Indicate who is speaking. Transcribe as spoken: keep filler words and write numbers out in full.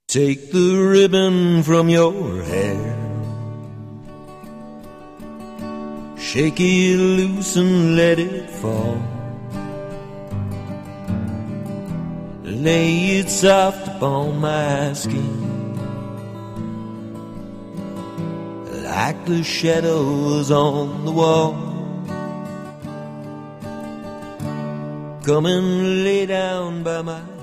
Speaker 1: Take the ribbon from your hair, shake it loose and let it fall. Lay it soft upon my skin, like the shadows on the wall. Come and lay down by my